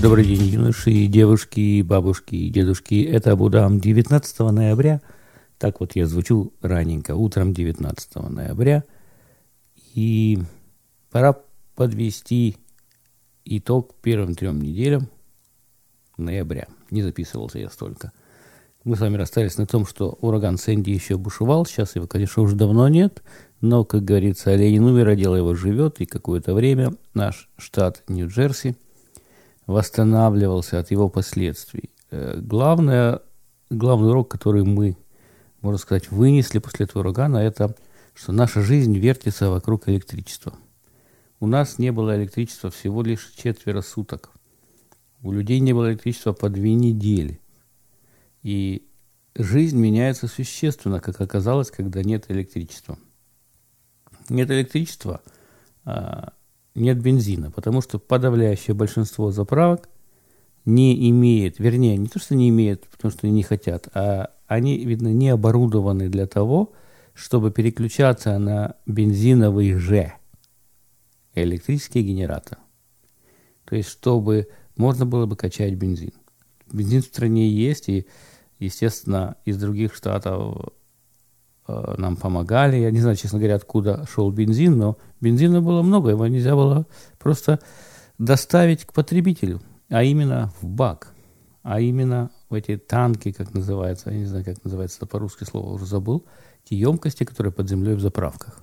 Добрый день, юноши, девушки, бабушки и дедушки. Это Будам 19 ноября. Так вот я звучу раненько, утром 19 ноября. И пора подвести итог первым 3 неделям ноября. Не записывался я столько. Мы с вами расстались на том, что ураган Сэнди еще бушевал. Сейчас его, конечно, уже давно нет. Но, как говорится, олень умер, а дело его живет. И какое-то время наш штат Нью-Джерси восстанавливался от его последствий. Главный урок, который мы, можно сказать, вынесли после этого урагана, это, что наша жизнь вертится вокруг электричества. У нас не было электричества всего лишь 4 суток. У людей не было электричества по 2 недели. И жизнь меняется существенно, как оказалось, когда нет электричества. Нет электричества, нет бензина, потому что подавляющее большинство заправок не имеет, вернее, не то, что не имеет, потому что не хотят, а они, видно, не оборудованы для того, чтобы переключаться на бензиновый же электрический генератор. То есть, чтобы можно было бы качать бензин. Бензин в стране есть, и, естественно, из других штатов нам помогали. Я не знаю, честно говоря, откуда шел бензин, но бензина было много, его нельзя было просто доставить к потребителю, а именно в бак, а именно в эти танки, как называется, я не знаю, как называется это по-русски слово, уже забыл, те емкости, которые под землей в заправках.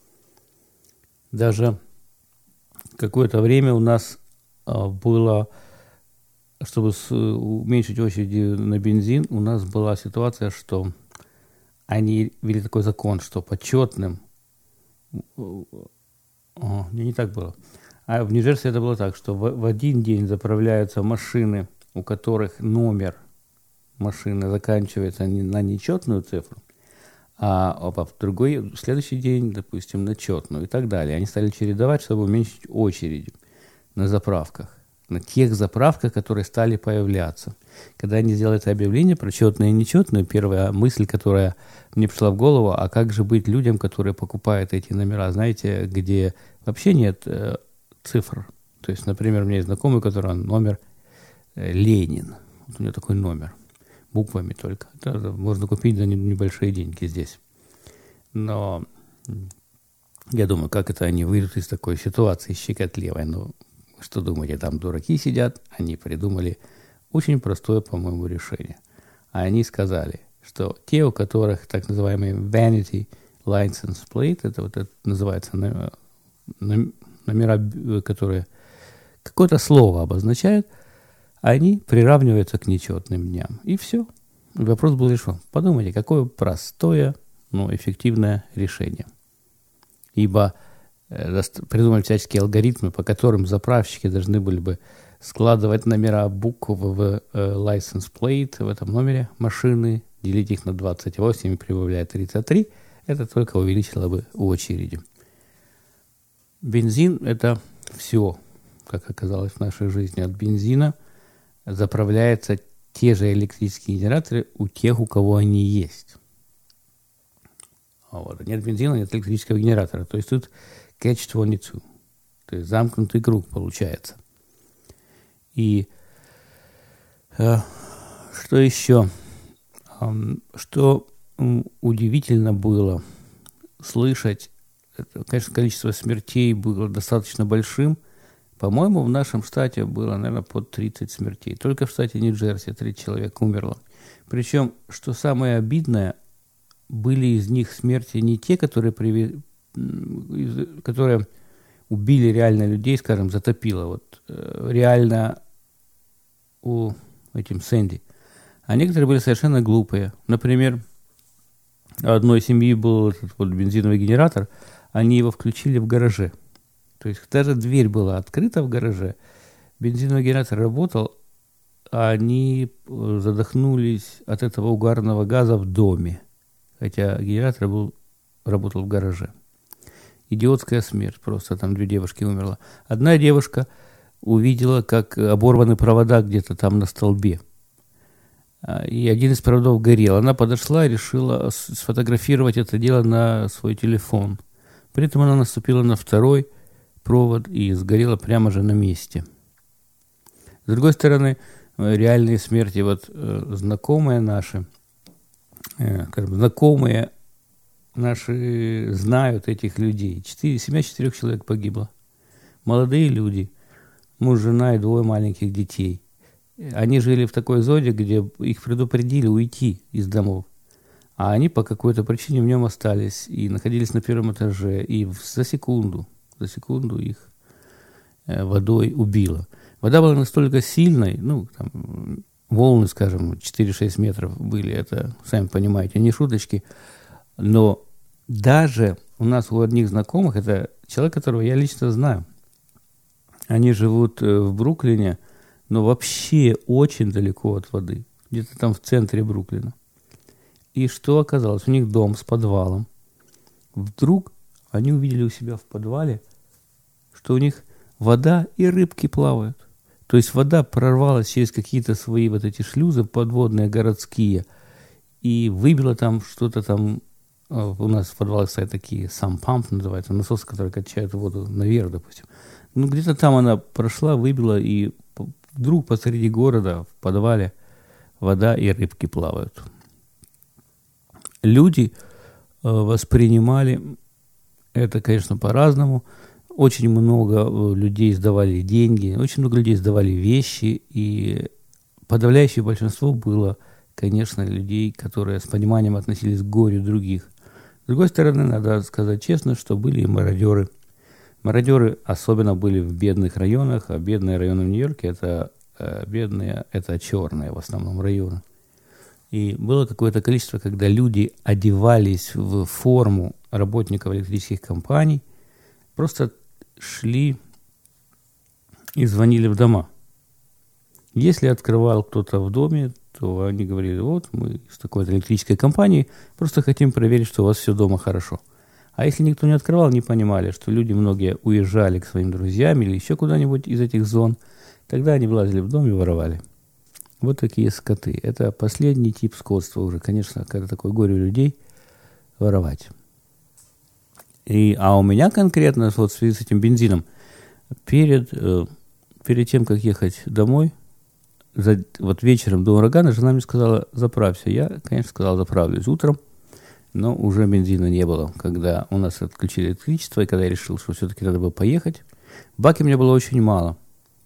Даже какое-то время у нас было, чтобы уменьшить очереди на бензин, у нас была ситуация, что они ввели такой закон, что почетным... не так было. А в Нью-Джерси это было так, что в один день заправляются машины, у которых номер машины заканчивается на нечетную цифру, а в следующий день, допустим, на четную и так далее. Они стали чередовать, чтобы уменьшить очереди на заправках. На тех заправках, которые стали появляться. Когда они сделали это объявление про четную и нечетную, первая мысль, которая мне пришла в голову, а как же быть людям, которые покупают эти номера, знаете, где вообще нет цифр. То есть, например, у меня есть знакомый, у которого номер Ленин. Вот у него такой номер, буквами только. Это можно купить за небольшие деньги здесь. Но я думаю, как это они выйдут из такой ситуации щекотливой. Ну, что думаете, там дураки сидят, они придумали очень простое, по-моему, решение. А они сказали, что те, у которых так называемый vanity license plate, это называется номера, которые какое-то слово обозначают, они приравниваются к нечетным дням. И все. И вопрос был решен. Подумайте, какое простое, но эффективное решение. Ибо придумали всяческие алгоритмы, по которым заправщики должны были бы складывать номера букв в license plate, в этом номере машины, делить их на 28 и прибавлять 33. Это только увеличило бы очереди. Бензин – это все, как оказалось в нашей жизни. От бензина заправляются те же электрические генераторы у тех, у кого они есть. Вот. Нет бензина, нет электрического генератора. То есть тут catch-22. То есть замкнутый круг получается. И что еще? Что удивительно было слышать, конечно, количество смертей было достаточно большим. По-моему, в нашем штате было, наверное, под 30 смертей. Только в штате Нью-Джерси 3 человека умерло. Причем, что самое обидное, были из них смерти не те, которые убили реально людей, скажем, затопило. Вот реально у этим Сэнди. А некоторые были совершенно глупые. Например, у одной семьи был этот вот бензиновый генератор, они его включили в гараже. То есть даже дверь была открыта в гараже, бензиновый генератор работал, а они задохнулись от этого угарного газа в доме. Хотя генератор работал в гараже. Идиотская смерть, просто там 2 девушки умерло. Одна девушка увидела, как оборваны провода где-то там на столбе. И один из проводов горел. Она подошла и решила сфотографировать это дело на свой телефон. При этом она наступила на второй провод и сгорела прямо же на месте. С другой стороны, реальные смерти, вот знакомые наши, знакомые наши знают этих людей. Семья 4 человек погибла. Молодые люди, муж, жена и 2 маленьких детей. Они жили в такой зоне, где их предупредили уйти из домов. А они по какой-то причине в нем остались и находились на 1 этаже. И за секунду их водой убило. Вода была настолько сильной, там, волны, скажем, 4-6 метров были, это, сами понимаете, не шуточки. Но даже у нас у одних знакомых, это человек, которого я лично знаю, они живут в Бруклине, но вообще очень далеко от воды, где-то там в центре Бруклина. И что оказалось? У них дом с подвалом. Вдруг они увидели у себя в подвале, что у них вода и рыбки плавают. То есть вода прорвалась через какие-то свои вот эти шлюзы подводные, городские, и выбила там что-то там. У нас в подвале стоят такие, сампамп называется, насосы, которые качают воду наверх, допустим. Где-то там она прошла, выбила, и вдруг посреди города в подвале вода и рыбки плавают. Люди воспринимали это, конечно, по-разному. Очень много людей сдавали деньги, очень много людей сдавали вещи, и подавляющее большинство было, конечно, людей, которые с пониманием относились к горю других. С другой стороны, надо сказать честно, что были и мародеры. Мародеры особенно были в бедных районах, а бедные районы в Нью-Йорке это черные в основном районы. И было какое-то количество, когда люди одевались в форму работников электрических компаний, просто шли и звонили в дома. Если открывал кто-то в доме, то они говорили: вот мы из такой-то электрической компании, просто хотим проверить, что у вас все дома хорошо. А если никто не открывал, не понимали, что люди многие уезжали к своим друзьям или еще куда-нибудь из этих зон, тогда они влазили в дом и воровали. Вот такие скоты. Это последний тип скотства уже, конечно, когда такое горе у людей, воровать. А у меня конкретно, вот в связи с этим бензином, перед тем, как ехать домой, вот вечером до урагана жена мне сказала: заправься. Я, конечно, сказал: заправлюсь утром, но уже бензина не было. Когда у нас отключили электричество, и когда я решил, что все-таки надо было поехать, баки у меня было очень мало.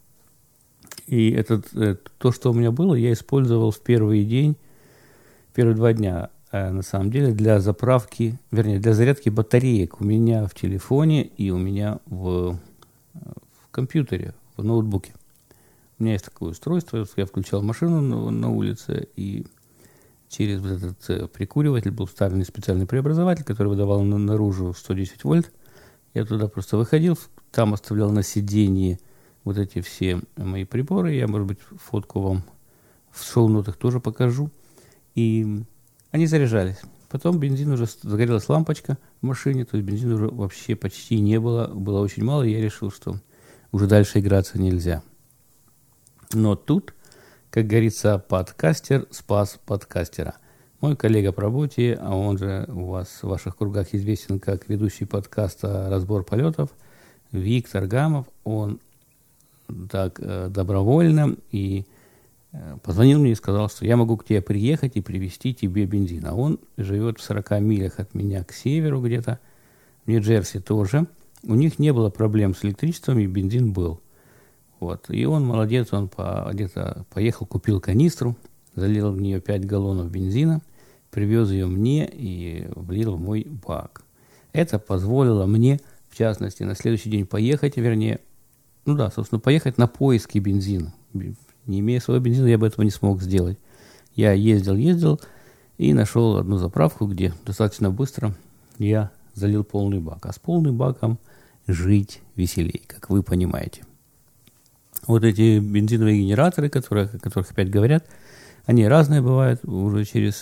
И то, что у меня было, я использовал в первые 2 дня, на самом деле, для заправки, для зарядки батареек у меня в телефоне и у меня в компьютере, в ноутбуке. У меня есть такое устройство, я включал машину на улице, и через вот этот прикуриватель был вставлен специальный преобразователь, который выдавал наружу 110 вольт. Я туда просто выходил, там оставлял на сиденье вот эти все мои приборы. Я, может быть, фотку вам в шоу-нотах тоже покажу. И они заряжались. Потом бензин уже, загорелась лампочка в машине, то есть бензина уже вообще почти не было, было очень мало, и я решил, что уже дальше играться нельзя. Но тут, как говорится, подкастер спас подкастера. Мой коллега по работе, а он же у вас в ваших кругах известен как ведущий подкаста «Разбор полетов», Виктор Гамов, он так добровольно и позвонил мне и сказал, что я могу к тебе приехать и привезти тебе бензин. А он живет в 40 милях от меня к северу где-то, в Нью-Джерси тоже. У них не было проблем с электричеством, и бензин был. Вот. И он молодец, он где-то поехал, купил канистру, залил в нее 5 галлонов бензина, привез ее мне и влил в мой бак. Это позволило мне, в частности, на следующий день поехать, поехать на поиски бензина. Не имея своего бензина, я бы этого не смог сделать. Я ездил и нашел одну заправку, где достаточно быстро я залил полный бак. А с полным баком жить веселей, как вы понимаете. Вот эти бензиновые генераторы, о которых опять говорят, они разные бывают. Уже через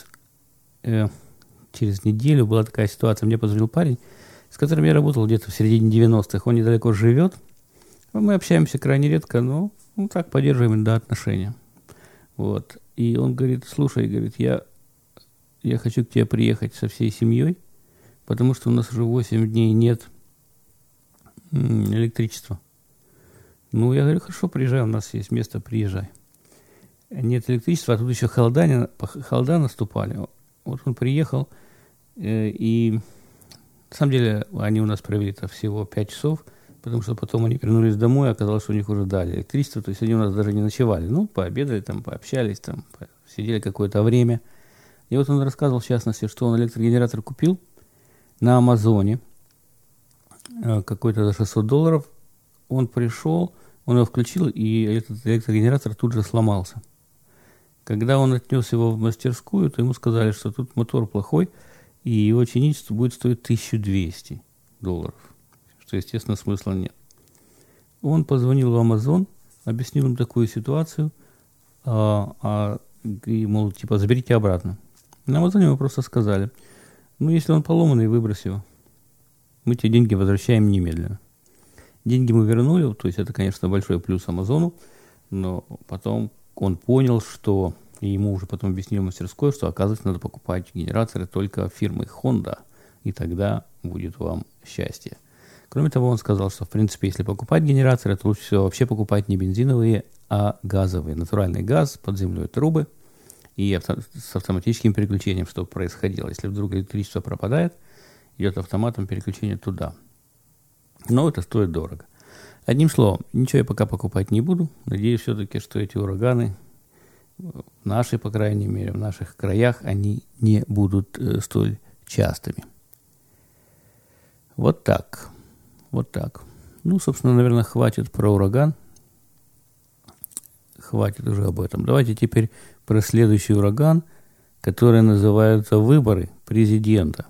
неделю была такая ситуация. Мне позвонил парень, с которым я работал где-то в середине 90-х. Он недалеко живет. Мы общаемся крайне редко, но так поддерживаем отношения. Вот. И он говорит: слушай, говорит, я хочу к тебе приехать со всей семьей, потому что у нас уже 8 дней нет электричества. Ну, я говорю, хорошо, приезжай, у нас есть место, приезжай. Нет электричества, а тут еще холода наступали. Вот он приехал, и на самом деле они у нас провели-то всего 5 часов, потому что потом они вернулись домой, оказалось, что у них уже дали электричество, то есть они у нас даже не ночевали. Ну, пообедали там, пообщались там, сидели какое-то время. И вот он рассказывал, в частности, что он электрогенератор купил на Амазоне, какой-то за $600. Он пришел, он его включил, и этот электрогенератор тут же сломался. Когда он отнес его в мастерскую, то ему сказали, что тут мотор плохой, и его чинить будет стоить $1200. Что, естественно, смысла нет. Он позвонил в Amazon, объяснил им такую ситуацию, и, мол, типа, заберите обратно. На Амазоне ему просто сказали, ну, если он поломанный, выбрось его. Мы тебе деньги возвращаем немедленно. Деньги мы вернули, то есть это, конечно, большой плюс Амазону, но потом он понял, что, и ему уже потом объяснили в мастерской, что, оказывается, надо покупать генераторы только фирмы Honda, и тогда будет вам счастье. Кроме того, он сказал, что, в принципе, если покупать генераторы, то лучше всего вообще покупать не бензиновые, а газовые. Натуральный газ под землей, трубы и с автоматическим переключением, чтобы происходило. Если вдруг электричество пропадает, идет автоматом переключение туда. Но это стоит дорого. Одним словом, ничего я пока покупать не буду. Надеюсь все-таки, что эти ураганы в нашей, по крайней мере, в наших краях, они не будут столь частыми. Вот так. Вот так. Ну, собственно, наверное, хватит про ураган. Хватит уже об этом. Давайте теперь про следующий ураган, который называется выборы президента.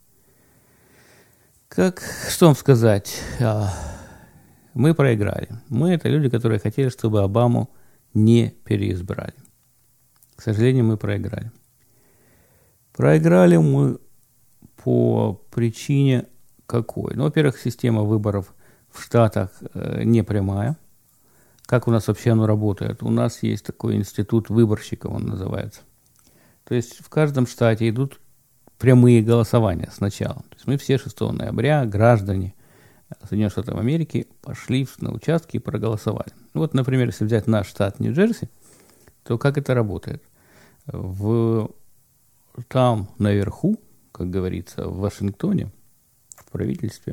Что вам сказать? Мы проиграли. Мы — это люди, которые хотели, чтобы Обаму не переизбрали. К сожалению, мы проиграли. Проиграли мы по причине какой? Ну, во-первых, система выборов в Штатах не прямая. Как у нас вообще оно работает? У нас есть такой институт выборщиков, он называется. То есть в каждом штате идут прямые голосования сначала. То есть мы все 6 ноября, граждане Соединенных Штатов Америки, пошли на участки и проголосовали. Вот, например, если взять наш штат Нью-Джерси, то как это работает? Там наверху, как говорится, в Вашингтоне, в правительстве,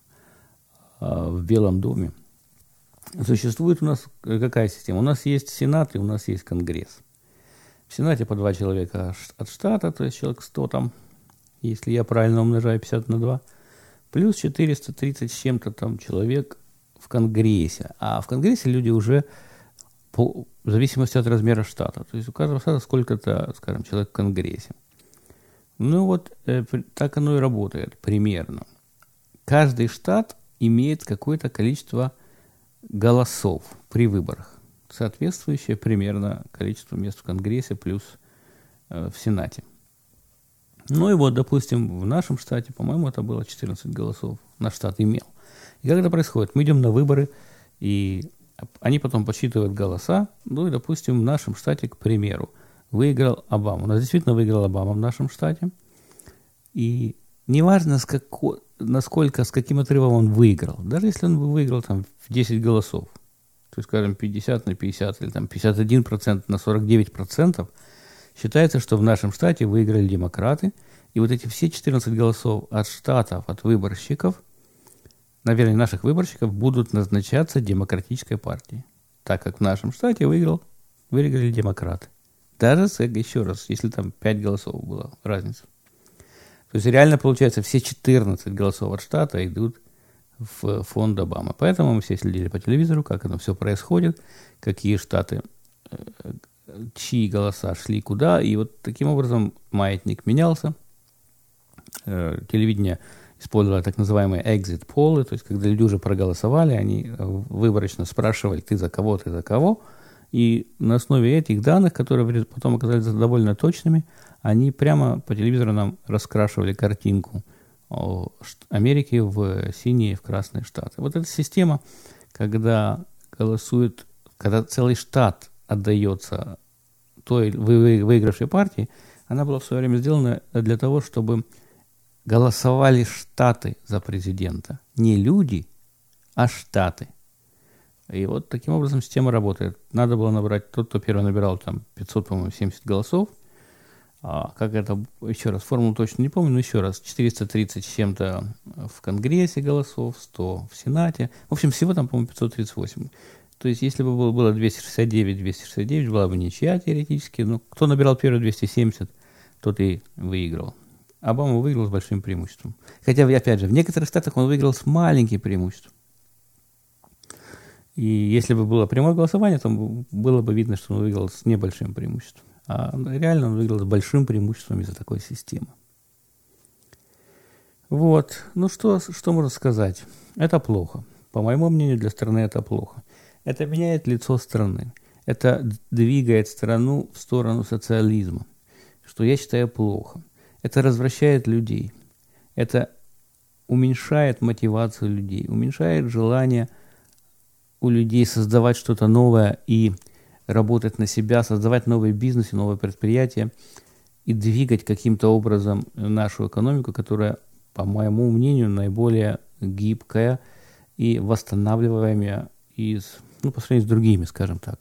в Белом доме, существует у нас какая система? У нас есть Сенат и у нас есть Конгресс. В Сенате по 2 человека от штата, то есть человек 100 там, если я правильно умножаю 50 на 2, плюс 430 с чем-то там человек в Конгрессе. А в Конгрессе люди уже в зависимости от размера штата. То есть у каждого штата сколько-то, скажем, человек в Конгрессе. Ну вот так оно и работает примерно. Каждый штат имеет какое-то количество голосов при выборах, соответствующее примерно количеству мест в Конгрессе плюс в Сенате. Ну и вот, допустим, в нашем штате, по-моему, это было 14 голосов. Наш штат имел. И как это происходит? Мы идем на выборы, и они потом подсчитывают голоса. Ну и, допустим, в нашем штате, к примеру, выиграл Обама. У нас действительно выиграл Обама в нашем штате. И неважно, с каким отрывом он выиграл. Даже если он выиграл там в 10 голосов, то есть, скажем, 50 на 50 или там 51% на 49%, считается, что в нашем штате выиграли демократы, и вот эти все 14 голосов от штатов, от выборщиков, наверное, наших выборщиков, будут назначаться демократической партией, так как в нашем штате выиграли демократы. Даже, еще раз, если там 5 голосов была разница. То есть реально, получается, все 14 голосов от штата идут в фонд Обамы. Поэтому мы все следили по телевизору, как это все происходит, какие штаты, чьи голоса шли куда. И вот таким образом маятник менялся. Телевидение использовало так называемые exit polls, то есть когда люди уже проголосовали, они выборочно спрашивали, ты за кого, ты за кого. И на основе этих данных, которые потом оказались довольно точными, они прямо по телевизору нам раскрашивали картинку Америки в синие и в красные штаты. Вот эта система, когда целый штат отдается той выигравшей партии, она была в свое время сделана для того, чтобы голосовали штаты за президента. Не люди, а штаты. И вот таким образом система работает. Надо было набрать, тот, кто первый набирал там 500, по-моему, 70 голосов. Как это, еще раз, формулу точно не помню, но еще раз, 430 с чем-то в Конгрессе голосов, 100 в Сенате. В общем, всего там, по-моему, 538. То есть, если бы было 269, была бы ничья теоретически. Но кто набирал первые 270, тот и выиграл. Обама выиграл с большим преимуществом. Хотя, опять же, в некоторых штатах он выиграл с маленьким преимуществом. И если бы было прямое голосование, то было бы видно, что он выиграл с небольшим преимуществом. А реально он выиграл с большим преимуществом из-за такой системы. Вот. Ну, что можно сказать? Это плохо. По моему мнению, для страны это плохо. Это меняет лицо страны. Это двигает страну в сторону социализма, что я считаю плохо. Это развращает людей. Это уменьшает мотивацию людей, уменьшает желание у людей создавать что-то новое и работать на себя, создавать новые бизнесы, новые предприятия и двигать каким-то образом нашу экономику, которая, по моему мнению, наиболее гибкая и восстанавливаемая по сравнению с другими, скажем так.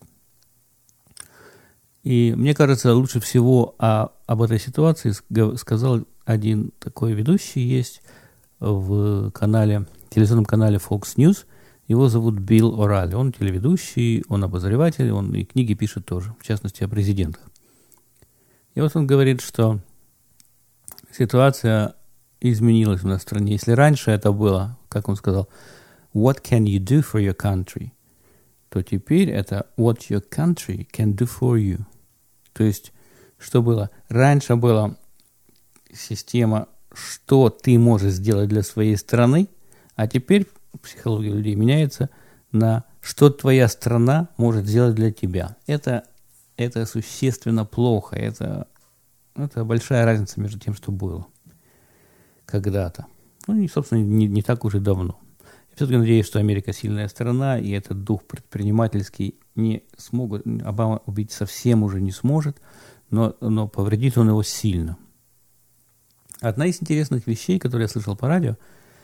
И мне кажется, лучше всего об этой ситуации сказал один такой ведущий, есть в телевизионном канале Fox News. Его зовут Билл Ораль. Он телеведущий, он обозреватель, он и книги пишет тоже, в частности, о президентах. И вот он говорит, что ситуация изменилась в нашей стране. Если раньше это было, как он сказал, «What can you do for your country?», то теперь это «What your country can do for you». То есть, что было? Раньше была система, что ты можешь сделать для своей страны, а теперь психология людей меняется на что твоя страна может сделать для тебя. Это существенно плохо. Это большая разница между тем, что было когда-то. Ну и, собственно, не так уж и давно. Я все-таки надеюсь, что Америка сильная страна, и этот дух предпринимательский Обама убить совсем уже не сможет, но повредит он его сильно. Одна из интересных вещей, которые я слышал по радио,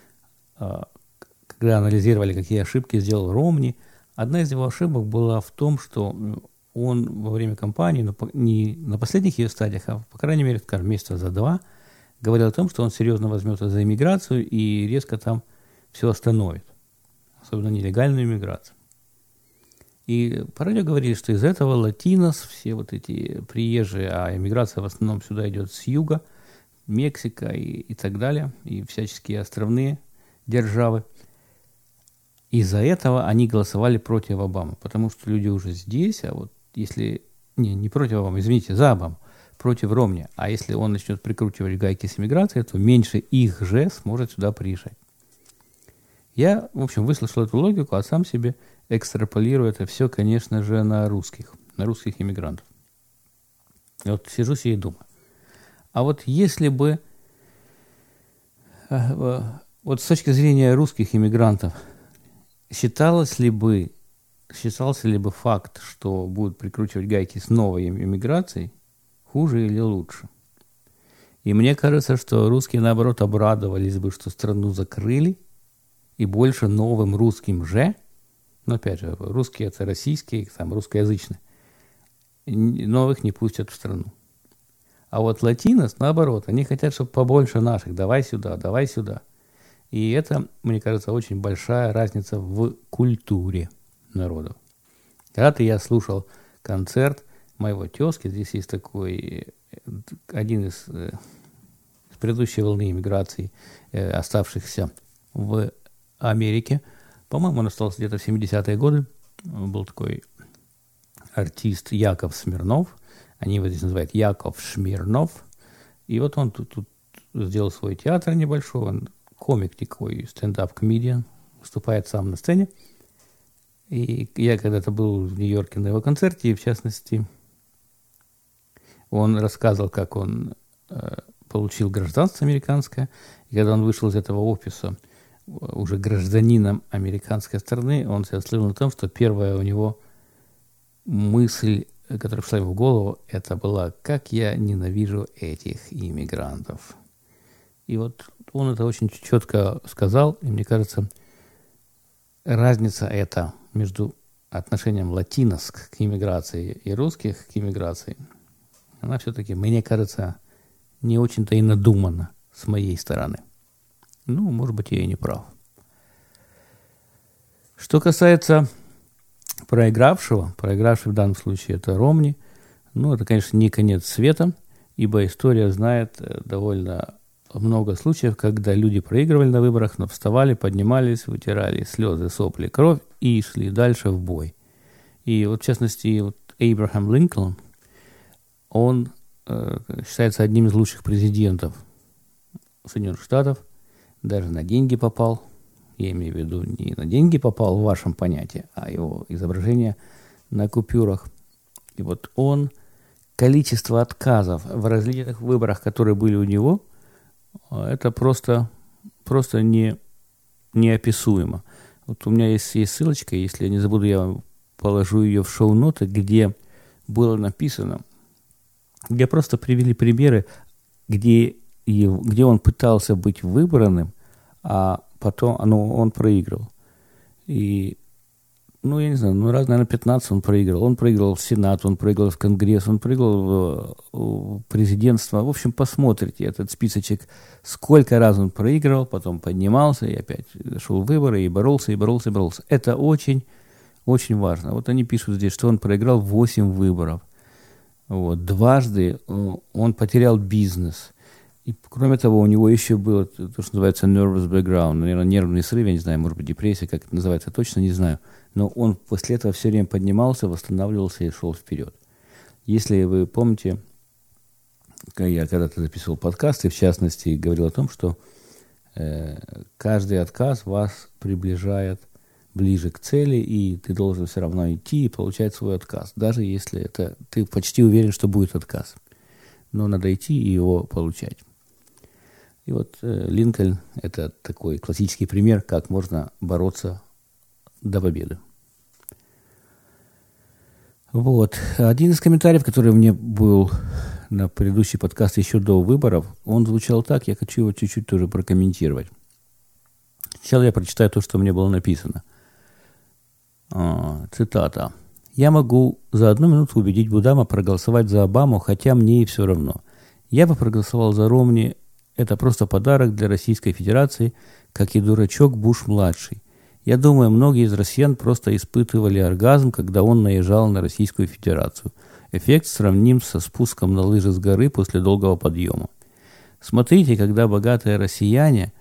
когда анализировали, какие ошибки сделал Ромни, одна из его ошибок была в том, что он во время кампании, не на последних ее стадиях, а по крайней мере, скажем, месяца за 2, говорил о том, что он серьезно возьмется за иммиграцию и резко там все остановит, особенно нелегальную иммиграцию. И по радио говорили, что из этого латинос, все вот эти приезжие, а иммиграция в основном сюда идет с юга, Мексика и так далее, и всяческие островные державы. Из-за этого они голосовали против Обамы, потому что люди уже здесь, а вот если... Не против Обамы, извините, за Обаму, против Ромни. А если он начнет прикручивать гайки с иммиграцией, то меньше их же сможет сюда приезжать. Я, в общем, выслушал эту логику, а сам себе экстраполирую это все, конечно же, на русских иммигрантов. И вот сижу себе и думаю. А вот если бы... Вот с точки зрения русских иммигрантов, считался ли бы факт, что будут прикручивать гайки с новой иммиграцией, хуже или лучше? И мне кажется, что русские, наоборот, обрадовались бы, что страну закрыли, и больше новым русским же, но опять же, русские это российские, там русскоязычные, новых не пустят в страну. А вот латинос, наоборот, они хотят, чтобы побольше наших, давай сюда, давай сюда. И это, мне кажется, очень большая разница в культуре народов. Когда-то я слушал концерт моего тезки, здесь есть такой, один из предыдущей волны иммиграции, оставшихся в Америке. По-моему, он остался где-то в 70-е годы. Был такой артист Яков Смирнов. Они его здесь называют Яков Шмирнов. И вот он тут сделал свой театр небольшой. Он комик такой, стендап-комедиан. Выступает сам на сцене. И я когда-то был в Нью-Йорке на его концерте. И, в частности, он рассказывал, как он получил гражданство американское. И когда он вышел из этого офиса уже гражданином американской страны, он себя слыл на том, что первая у него мысль, которая пришла ему в голову, это была: как я ненавижу этих иммигрантов. И вот он это очень четко сказал, и мне кажется, разница эта между отношением латинос к иммиграции и русских к иммиграции, она все-таки, мне кажется, не очень-то и надумана с моей стороны. Ну, может быть, я и не прав. Что касается проигравший в данном случае это Ромни, ну, это, конечно, не конец света, ибо история знает довольно много случаев, когда люди проигрывали на выборах, но вставали, поднимались, вытирали слезы, сопли, кровь и шли дальше в бой. И вот, в частности, вот Эйбрахам Линкольн, он считается одним из лучших президентов Соединенных Штатов, даже на деньги попал. Я имею в виду, не на деньги попал в вашем понятии, а его изображение на купюрах. И вот он, количество отказов в различных выборах, которые были у него, это просто неописуемо. Вот у меня есть ссылочка, если я не забуду, я положу ее в шоу-ноты, где было написано, где просто привели примеры, где он пытался быть выбранным, а потом он проиграл. И, я не знаю, раз, наверное, 15 он проиграл. Он проиграл в Сенат, он проиграл в Конгресс, он проиграл в президентство. В общем, посмотрите этот списочек, сколько раз он проиграл, потом поднимался и опять шел в выборы и боролся. Это очень, очень важно. Вот они пишут здесь, что он проиграл 8 выборов. Вот. Дважды он потерял бизнес. И, кроме того, у него еще было то, что называется nervous background, наверное, нервный срыв, я не знаю, может быть, депрессия, как это называется, точно не знаю. Но он после этого все время поднимался, восстанавливался и шел вперед. Если вы помните, я когда-то записывал подкаст, и в частности говорил о том, что каждый отказ вас приближает ближе к цели, и ты должен все равно идти и получать свой отказ, даже если ты почти уверен, что будет отказ. Но надо идти и его получать. И вот Линкольн – это такой классический пример, как можно бороться до победы. Вот. Один из комментариев, который мне был на предыдущий подкаст еще до выборов, он звучал так, я хочу его чуть-чуть тоже прокомментировать. Сначала я прочитаю то, что мне было написано. Цитата. «Я могу за 1 минуту убедить Будама проголосовать за Обаму, хотя мне и все равно. Я бы проголосовал за Ромни. Это просто подарок для Российской Федерации, как и дурачок Буш-младший. Я думаю, многие из россиян просто испытывали оргазм, когда он наезжал на Российскую Федерацию. Эффект сравним со спуском на лыжи с горы после долгого подъема. Смотрите, когда богатые россияне,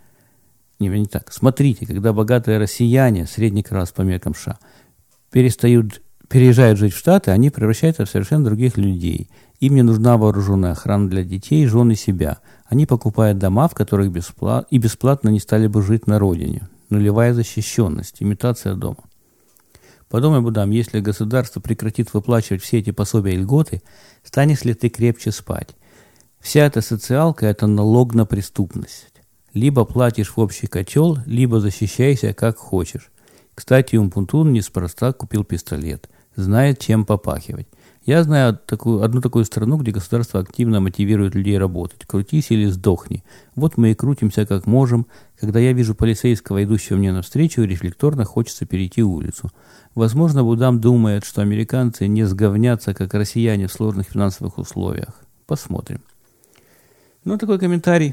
когда богатые россияне, средний класс по меркам США, переезжают жить в Штаты, они превращаются в совершенно других людей. Им не нужна вооруженная охрана для детей, жен и себя. Они покупают дома, в которых бесплатно не стали бы жить на родине. Нулевая защищенность, имитация дома. Подумай, Будам, если государство прекратит выплачивать все эти пособия и льготы, станешь ли ты крепче спать? Вся эта социалка – это налог на преступность. Либо платишь в общий котел, либо защищайся как хочешь. Кстати, Умпутун неспроста купил пистолет. Знает, чем попахивать. Я знаю одну такую страну, где государство активно мотивирует людей работать. Крутись или сдохни. Вот мы и крутимся как можем. Когда я вижу полицейского, идущего мне навстречу, рефлекторно хочется перейти улицу. Возможно, Будам думает, что американцы не сговнятся, как россияне в сложных финансовых условиях. Посмотрим. Такой комментарий.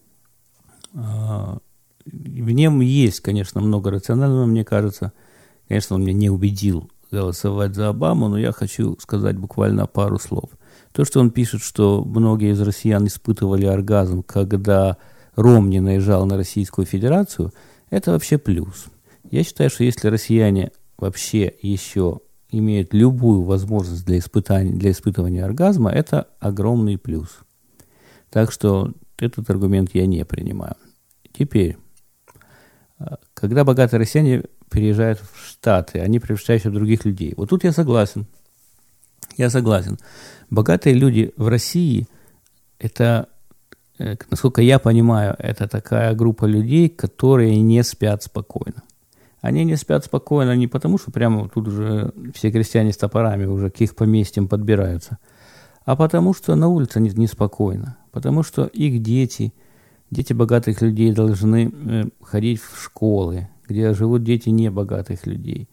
В нем есть, конечно, много рационального, мне кажется. Конечно, он меня не убедил голосовать за Обаму, но я хочу сказать буквально пару слов. То, что он пишет, что многие из россиян испытывали оргазм, когда Ромни наезжал на Российскую Федерацию, это вообще плюс. Я считаю, что если россияне вообще еще имеют любую возможность для испытывания оргазма, это огромный плюс. Так что этот аргумент я не принимаю. Теперь, когда богатые россияне переезжают в Штаты, они превращаются в других людей. Вот тут я согласен. Богатые люди в России, это, насколько я понимаю, это такая группа людей, которые не спят спокойно. Они не спят спокойно не потому, что прямо тут уже все крестьяне с топорами уже к их поместьям подбираются, а потому что на улице неспокойно, потому что их дети богатых людей должны ходить в школы, где живут дети небогатых людей.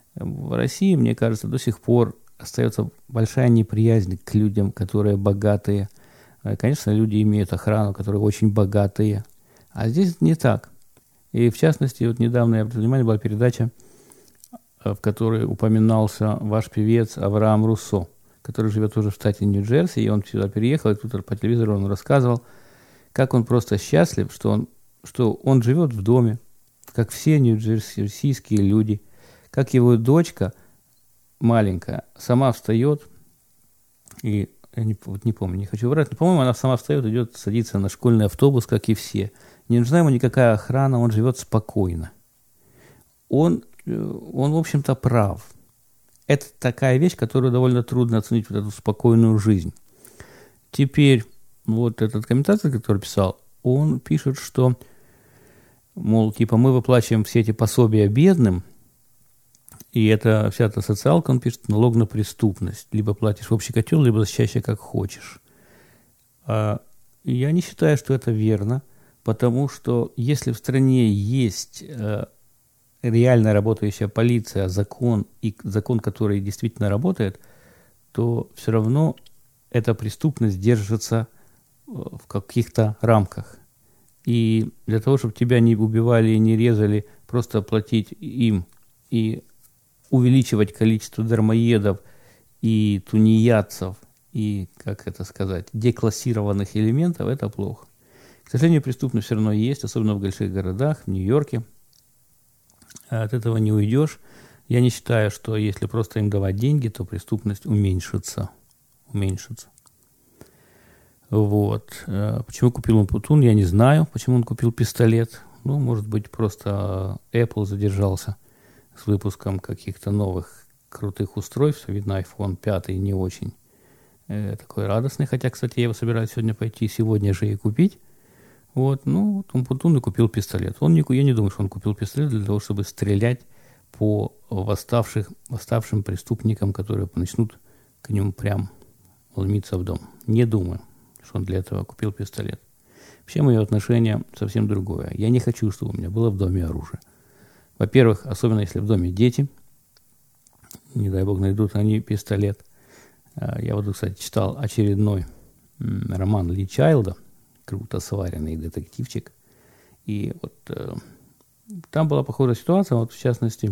В России, мне кажется, до сих пор остается большая неприязнь к людям, которые богатые. Конечно, люди имеют охрану, которые очень богатые. А здесь не так. И в частности, вот недавно я обратил внимание, была передача, в которой упоминался ваш певец Авраам Руссо, который живет уже в штате Нью-Джерси, и он сюда переехал, и тут по телевизору он рассказывал, как он просто счастлив, что он живет в доме, как все нью-джерсийские люди, как его дочка маленькая сама встает, и я не помню, не хочу врать, но, по-моему, она сама встает, идет, садится на школьный автобус, как и все. Не нужна ему никакая охрана, он живет спокойно. Он в общем-то, прав. Это такая вещь, которую довольно трудно оценить, вот эту спокойную жизнь. Теперь вот этот комментатор, который писал, он пишет, что, мол, типа мы выплачиваем все эти пособия бедным, и это вся эта социалка, он пишет, налог на преступность. Либо платишь в общий котел, либо защищайся как хочешь. Я не считаю, что это верно, потому что если в стране есть реально работающая полиция, закон, и закон, который действительно работает, то все равно эта преступность держится в каких-то рамках. И для того, чтобы тебя не убивали и не резали, просто платить им и увеличивать количество дармоедов и тунеядцев и, как это сказать, деклассированных элементов, это плохо. К сожалению, преступность все равно есть, особенно в больших городах, в Нью-Йорке. От этого не уйдешь. Я не считаю, что если просто им давать деньги, то преступность уменьшится. Вот. Почему купил он Путун, я не знаю. Почему он купил пистолет. Ну, может быть, просто Apple задержался с выпуском каких-то новых крутых устройств. Видно, iPhone 5 не очень такой радостный. Хотя, кстати, я его собираюсь сегодня же и купить. Вот, ну, он Путун и купил пистолет. Я не думаю, что он купил пистолет для того, чтобы стрелять по восставшим преступникам, которые начнут к нему прям вломиться в дом. Не думаю, что он для этого купил пистолет. Вообще, мое отношение совсем другое. Я не хочу, чтобы у меня было в доме оружие. Во-первых, особенно если в доме дети, не дай бог найдут они пистолет. Я вот, кстати, читал очередной роман Ли Чайлда, круто сваренный детективчик. И вот там была похожая ситуация, вот в частности,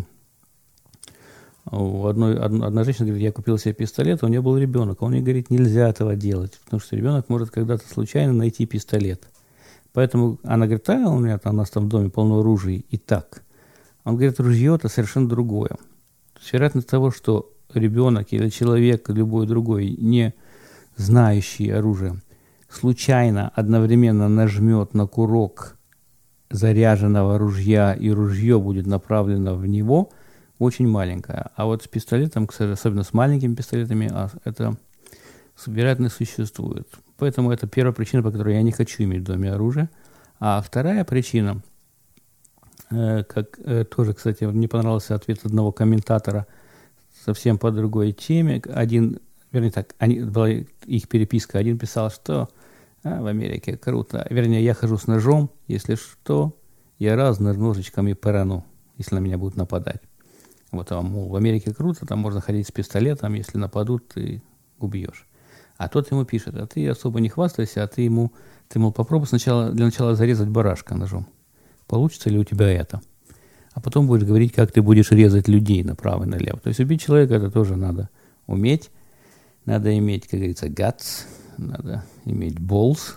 одна женщина говорит, я купила себе пистолет, а у нее был ребенок, а он мне говорит, нельзя этого делать, потому что ребенок может когда-то случайно найти пистолет. Поэтому она говорит, у нас там в доме полно оружия и так. Он говорит, ружье это совершенно другое. То есть вероятность того, что ребенок или человек, любой другой, не знающий оружие, случайно одновременно нажмет на курок заряженного ружья, и ружье будет направлено в него, очень маленькая. А вот с пистолетом, особенно с маленькими пистолетами, эта вероятность существует. Поэтому это первая причина, по которой я не хочу иметь в доме оружие. А вторая причина, тоже, кстати, мне понравился ответ одного комментатора совсем по другой теме. Была их переписка. Один писал, что в Америке круто. Вернее, я хожу с ножом, если что, я ножичками порану, если на меня будут нападать. Вот, мол, в Америке круто, там можно ходить с пистолетом, если нападут, ты убьешь. А тот ему пишет, а ты особо не хвастайся, ты, мол, попробуй для начала зарезать барашка ножом. Получится ли у тебя это? А потом будешь говорить, как ты будешь резать людей направо и налево. То есть убить человека это тоже надо уметь. Надо иметь, как говорится, guts, надо иметь balls.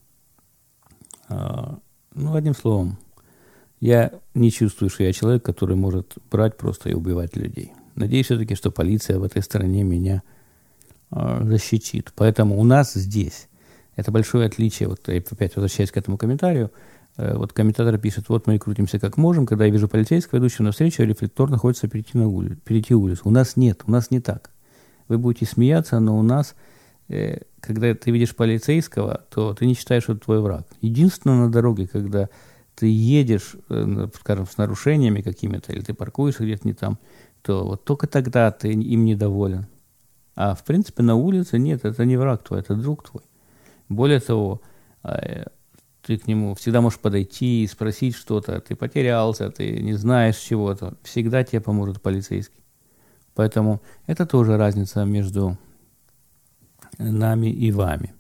Одним словом, я не чувствую, что я человек, который может брать просто и убивать людей. Надеюсь все-таки, что полиция в этой стране меня защитит. Поэтому у нас здесь это большое отличие. Вот я опять возвращаясь к этому комментарию. Вот комментатор пишет, вот мы и крутимся как можем. Когда я вижу полицейского, идущего навстречу, рефлекторно хочется перейти улицу. У нас нет, у нас не так. Вы будете смеяться, но у нас, когда ты видишь полицейского, то ты не считаешь, что это твой враг. Единственное на дороге, когда ты едешь, скажем, с нарушениями какими-то, или ты паркуешься где-то не там, то вот только тогда ты им недоволен. А в принципе на улице нет, это не враг твой, это друг твой. Более того, ты к нему всегда можешь подойти и спросить что-то, ты потерялся, ты не знаешь чего-то, всегда тебе поможет полицейский. Поэтому это тоже разница между нами и вами.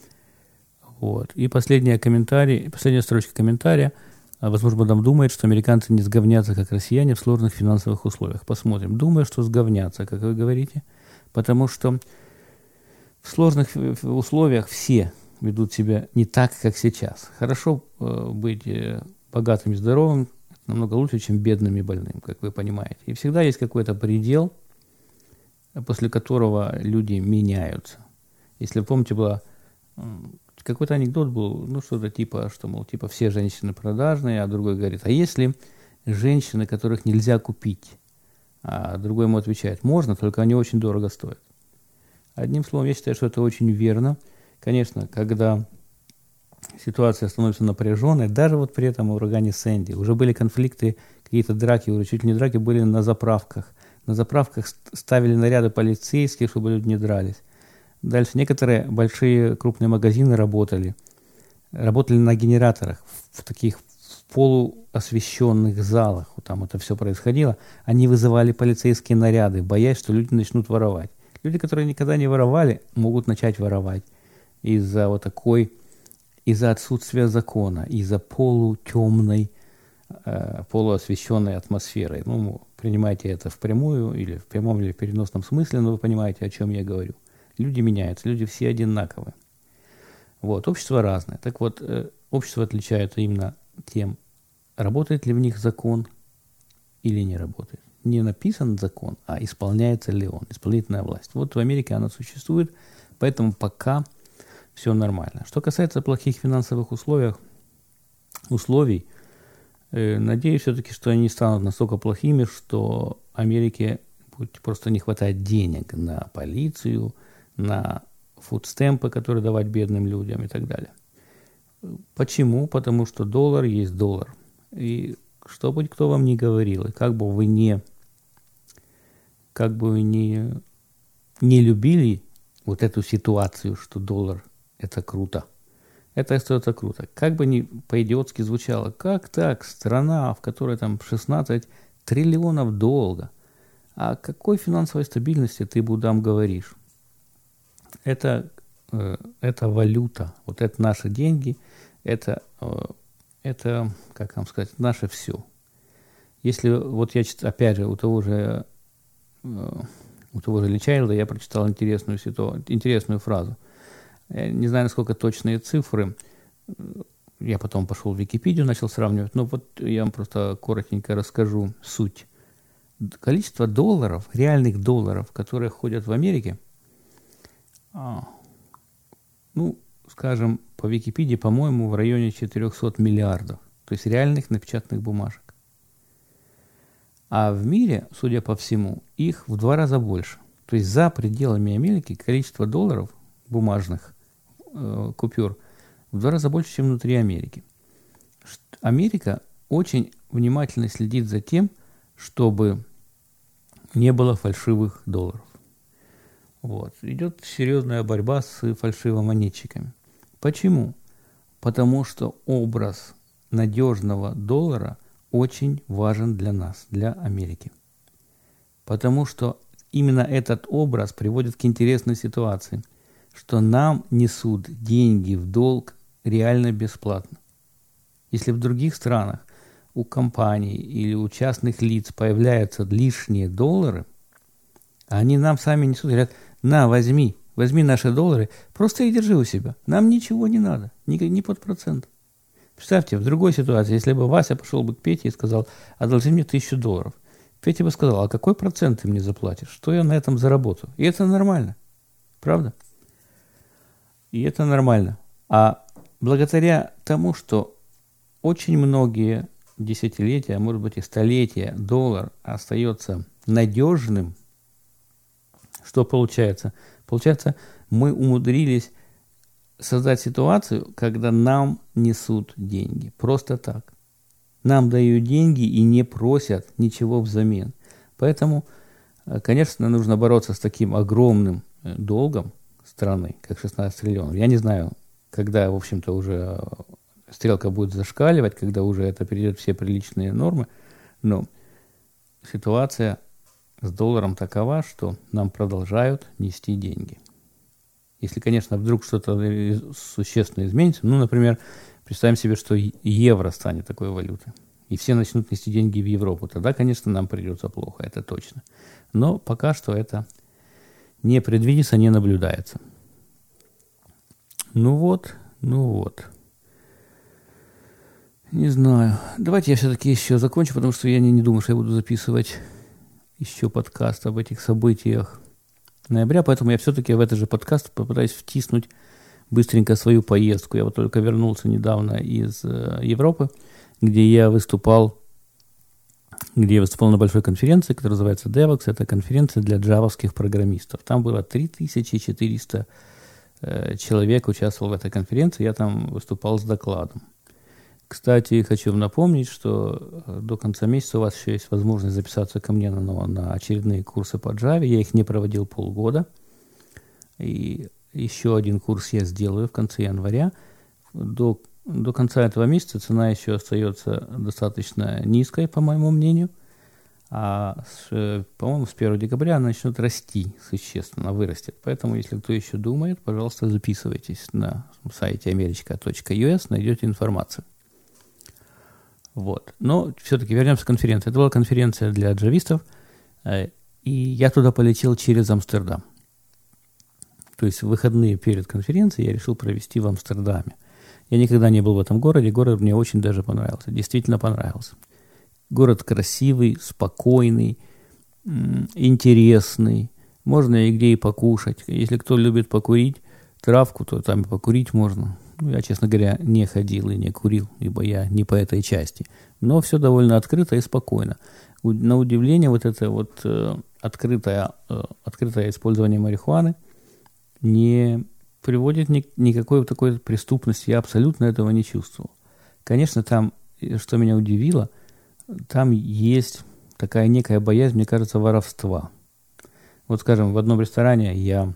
Вот. И последний комментарий, последняя строчка комментария. Возможно, там думает, что американцы не сговнятся, как россияне, в сложных финансовых условиях. Посмотрим. Думаю, что сговнятся, как вы говорите, потому что в сложных условиях все ведут себя не так, как сейчас. Хорошо быть богатым и здоровым намного лучше, чем бедным и больным, как вы понимаете. И всегда есть какой-то предел, после которого люди меняются. Если вы помните, какой-то анекдот был, что-то типа, что, мол, типа все женщины продажные, а другой говорит, а если женщины, которых нельзя купить? А другой ему отвечает, можно, только они очень дорого стоят. Одним словом, я считаю, что это очень верно. Конечно, когда ситуация становится напряженной, даже вот при этом урагане Сэнди, уже были конфликты, какие-то драки, уже чуть ли не драки были на заправках. На заправках ставили наряды полицейских, чтобы люди не дрались. Дальше некоторые большие крупные магазины работали на генераторах, в таких полуосвещенных залах, вот там это все происходило. Они вызывали полицейские наряды, боясь, что люди начнут воровать. Люди, которые никогда не воровали, могут начать воровать из-за из-за отсутствия закона, из-за полутемной, полуосвещенной атмосферы. Принимайте это в прямом или в переносном смысле, но вы понимаете, о чем я говорю. Люди меняются, люди все одинаковые. Вот, общество разное. Так вот, общество отличается именно тем, работает ли в них закон или не работает. Не написан закон, а исполняется ли он, исполнительная власть. Вот в Америке она существует, поэтому пока все нормально. Что касается плохих финансовых условий, надеюсь все-таки, что они станут настолько плохими, что Америке будет просто не хватать денег на полицию, на фудстемпы, которые давать бедным людям и так далее. Почему? Потому что доллар есть доллар. И что бы кто вам ни говорил, и как бы вы не любили вот эту ситуацию, что доллар – это круто. Это остается круто. Как бы ни по-идиотски звучало, как так, страна, в которой там 16 триллионов долга, о какой финансовой стабильности ты, Будам, говоришь? Это валюта, вот это наши деньги, это, как вам сказать, наше все. Если вот я, опять же, у того же Ли Чайлда я прочитал интересную фразу. Я не знаю, насколько точные цифры. Я потом пошел в Википедию, начал сравнивать. Но вот я вам просто коротенько расскажу суть. Количество долларов, реальных долларов, которые ходят в Америке, скажем, по Википедии, по-моему, в районе 400 миллиардов. То есть реальных напечатанных бумажек. А в мире, судя по всему, их в 2 раза больше. То есть за пределами Америки количество долларов бумажных купюр в 2 раза больше, чем внутри Америки. Америка очень внимательно следит за тем, чтобы не было фальшивых долларов. Вот. Идет серьезная борьба с фальшивомонетчиками. Почему? Потому что образ надежного доллара очень важен для нас, для Америки. Потому что именно этот образ приводит к интересной ситуации, что нам несут деньги в долг реально бесплатно. Если в других странах у компаний или у частных лиц появляются лишние доллары, они нам сами несут, говорят, на, возьми наши доллары, просто их держи у себя, нам ничего не надо, ни под процент. Представьте, в другой ситуации, если бы Вася пошел бы к Пете и сказал, одолжи мне $1000, Петя бы сказал, а какой процент ты мне заплатишь, что я на этом заработаю? И это нормально, правда? И это нормально. А благодаря тому, что очень многие десятилетия, а может быть и столетия, доллар остается надежным, что получается? Получается, мы умудрились создать ситуацию, когда нам несут деньги. Просто так. Нам дают деньги и не просят ничего взамен. Поэтому, конечно, нужно бороться с таким огромным долгом страны, как 16 триллионов. Я не знаю, когда, в общем-то, уже стрелка будет зашкаливать, когда уже это перейдет все приличные нормы, но ситуация с долларом такова, что нам продолжают нести деньги. Если, конечно, вдруг что-то существенно изменится, ну, например, представим себе, что евро станет такой валютой, и все начнут нести деньги в Европу, тогда, конечно, нам придется плохо, это точно. Но пока что это не предвидится, не наблюдается. Ну вот. Не знаю. Давайте я все-таки еще закончу, потому что я не думаю, что я буду записывать еще подкаст об этих событиях ноября, поэтому я все-таки в этот же подкаст попытаюсь втиснуть быстренько свою поездку. Я вот только вернулся недавно из Европы, где я выступал на большой конференции, которая называется DevOps. Это конференция для джавовских программистов. Там было 3400 человек участвовал в этой конференции. Я там выступал с докладом. Кстати, хочу вам напомнить, что до конца месяца у вас еще есть возможность записаться ко мне на очередные курсы по Java. Я их не проводил полгода. И еще один курс я сделаю в конце января. До конца этого месяца цена еще остается достаточно низкой, по моему мнению. А, по-моему, с 1 декабря она начнет расти существенно, вырастет. Поэтому, если кто еще думает, пожалуйста, записывайтесь на сайте america.us, найдете информацию. Вот. Но все-таки вернемся к конференции. Это была конференция для джавистов, и я туда полетел через Амстердам. То есть в выходные перед конференцией я решил провести в Амстердаме. Я никогда не был в этом городе, город мне очень даже понравился, действительно понравился. Город красивый, спокойный, интересный, можно и где и покушать. Если кто любит покурить травку, то там и покурить можно. Я, честно говоря, не ходил и не курил, ибо я не по этой части. Но все довольно открыто и спокойно. На удивление, вот это вот открытое использование марихуаны не приводит никакой такой преступности. Я абсолютно этого не чувствовал. Конечно, там, что меня удивило, там есть такая некая боязнь, мне кажется, воровства. Вот, скажем, в одном ресторане я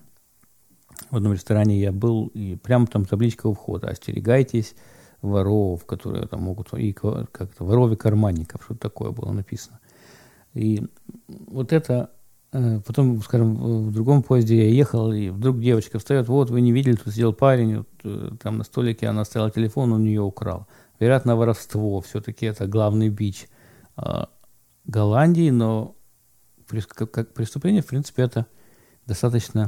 был, и прямо там табличка у входа: остерегайтесь воров, которые там могут, и как-то воров и карманников, что-то такое было написано. И вот это, потом, скажем, в другом поезде я ехал, и вдруг девочка встает: вот, вы не видели, тут сидел парень, вот, там на столике она оставила телефон, он у нее украл. Вероятно, воровство, все-таки это главный бич Голландии, но как преступление, в принципе, это достаточно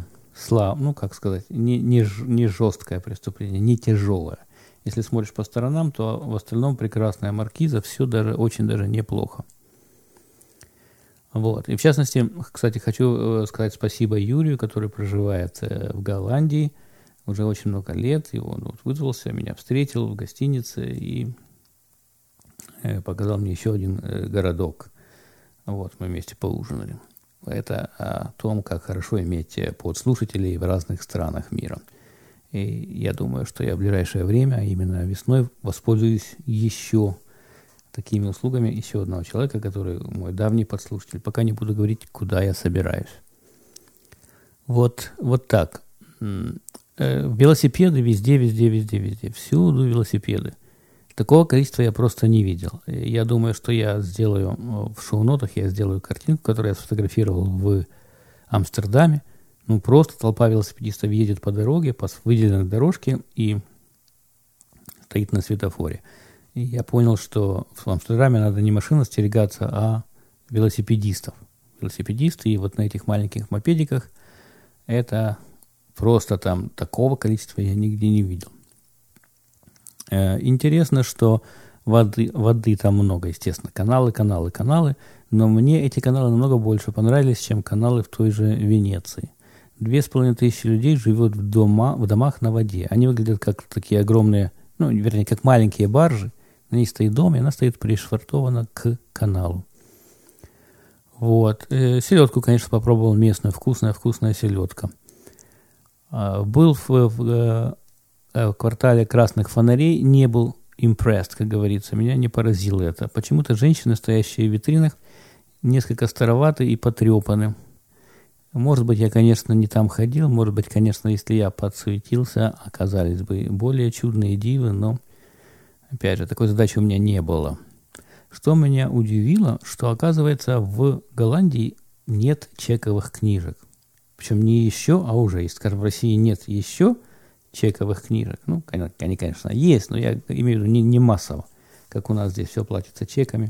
не жесткое преступление, не тяжелое. Если смотришь по сторонам, то в остальном прекрасная маркиза, все даже очень даже неплохо. Вот. И в частности, кстати, хочу сказать спасибо Юрию, который проживает в Голландии уже очень много лет, и он вот вызвался, меня встретил в гостинице и показал мне еще один городок. Вот, мы вместе поужинали. Это о том, как хорошо иметь подслушателей в разных странах мира. И я думаю, что я в ближайшее время, именно весной, воспользуюсь еще такими услугами еще одного человека, который мой давний подслушатель. Пока не буду говорить, куда я собираюсь. Вот так. Велосипеды везде. Всюду велосипеды. Такого количества я просто не видел. Я думаю, что я сделаю в шоу-нотах, я сделаю картинку, которую я сфотографировал в Амстердаме. Ну, просто толпа велосипедистов едет по дороге, по выделенной дорожке и стоит на светофоре. И я понял, что в Амстердаме надо не машин остерегаться, а велосипедистов. Велосипедисты, и вот на этих маленьких мопедиках это просто там такого количества я нигде не видел. Интересно, что воды там много, естественно, каналы, но мне эти каналы намного больше понравились, чем каналы в той же Венеции. 2500 людей живут в домах на воде. Они выглядят как такие огромные, как маленькие баржи. На них стоит дом, и она стоит пришвартована к каналу. Вот. Селедку, конечно, попробовал местную, вкусная селедка. Был в квартале красных фонарей, не был impressed, как говорится, меня не поразило это. Почему-то женщины, стоящие в витринах, несколько староваты и потрепаны. Может быть, я, конечно, не там ходил, может быть, конечно, если я подсуетился, оказались бы более чудные дивы, но, опять же, такой задачи у меня не было. Что меня удивило, что, оказывается, в Голландии нет чековых книжек. Причем не еще, а уже есть. Скажем, в России нет еще чековых книжек. Ну, они, конечно, есть, но я имею в виду не массово, как у нас здесь все платится чеками.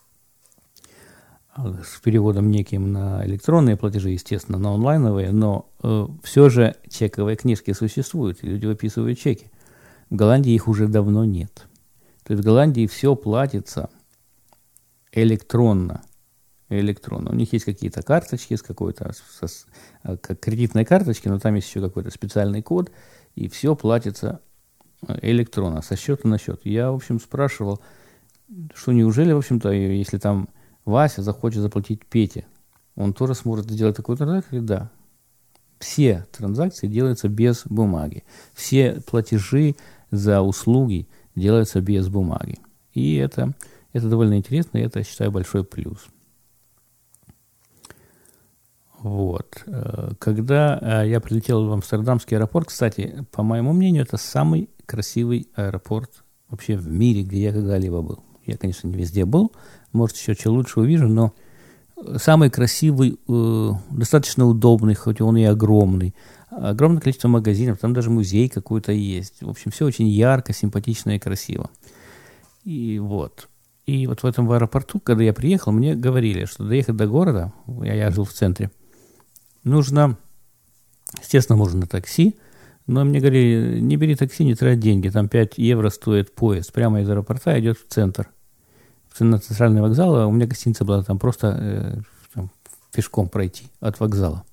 С переводом неким на электронные платежи, естественно, на онлайновые, но все же чековые книжки существуют, и люди выписывают чеки. В Голландии их уже давно нет. То есть в Голландии все платится электронно. У них есть какие-то карточки с какой-то, как кредитные карточки, но там есть еще какой-то специальный код, и все платится электронно, со счета на счет. Я, в общем, спрашивал, что неужели, в общем-то, если там Вася захочет заплатить Пете, он тоже сможет сделать такую транзакцию? Да. Все транзакции делаются без бумаги. Все платежи за услуги делаются без бумаги. И это довольно интересно, и это, я считаю, большой плюс. Вот. Когда я прилетел в Амстердамский аэропорт, кстати, по моему мнению, это самый красивый аэропорт вообще в мире, где я когда-либо был. Я, конечно, не везде был, может, еще что лучше увижу, но самый красивый, достаточно удобный, хоть он и огромный. Огромное количество магазинов, там даже музей какой-то есть. В общем, все очень ярко, симпатично и красиво. И вот в этом аэропорту, когда я приехал, мне говорили, что доехать до города, я жил в центре, нужно, естественно, можно на такси, но мне говорили, не бери такси, не трать деньги, там 5 евро стоит поезд, прямо из аэропорта идет в центр. На центральный вокзал, а у меня гостиница была там просто пешком пройти от вокзала.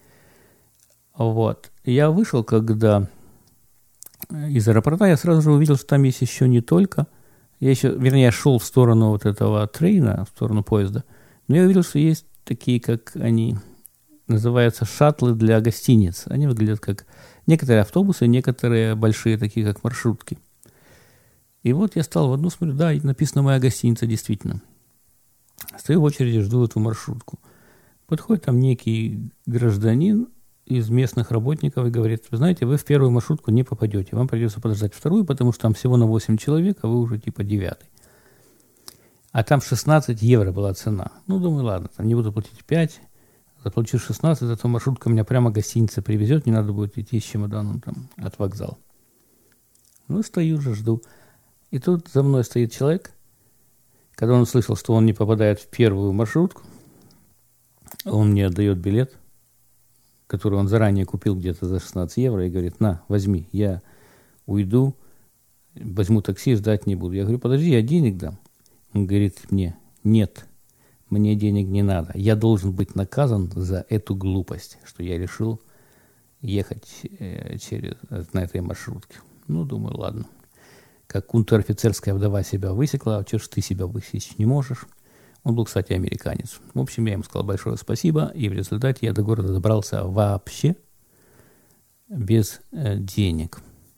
Вот. Я вышел, когда из аэропорта, я сразу же увидел, что там есть еще не только, я шел в сторону вот этого трейна, в сторону поезда, но я увидел, что есть такие, как они называются, шаттлы для гостиниц. Они выглядят как некоторые автобусы, некоторые большие, такие как маршрутки. И вот я стал в одну, смотрю, да, написано «Моя гостиница», действительно. Стою в очереди, жду эту маршрутку. Подходит там некий гражданин из местных работников и говорит, вы знаете, вы в первую маршрутку не попадете, вам придется подождать вторую, потому что там всего на 8 человек, а вы уже типа 9-й. А там 16 евро была цена. Ну, думаю, ладно, там не буду платить 5, заплачу 16, зато маршрутка меня прямо гостиница привезет, не надо будет идти с чемоданом там от вокзала. Ну, стою же, жду. И тут за мной стоит человек, когда он услышал, что он не попадает в первую маршрутку, он мне отдает билет, который он заранее купил где-то за 16 евро, и говорит, на, возьми, я уйду, возьму такси, ждать не буду. Я говорю, подожди, я денег дам. Он говорит мне, нет, мне денег не надо, я должен быть наказан за эту глупость, что я решил ехать на этой маршрутке. Ну, думаю, ладно. Как унтер-офицерская вдова себя высекла, а чего ж ты себя высечь не можешь? Он был, кстати, американец. В общем, я ему сказал большое спасибо, и в результате я до города добрался вообще без денег.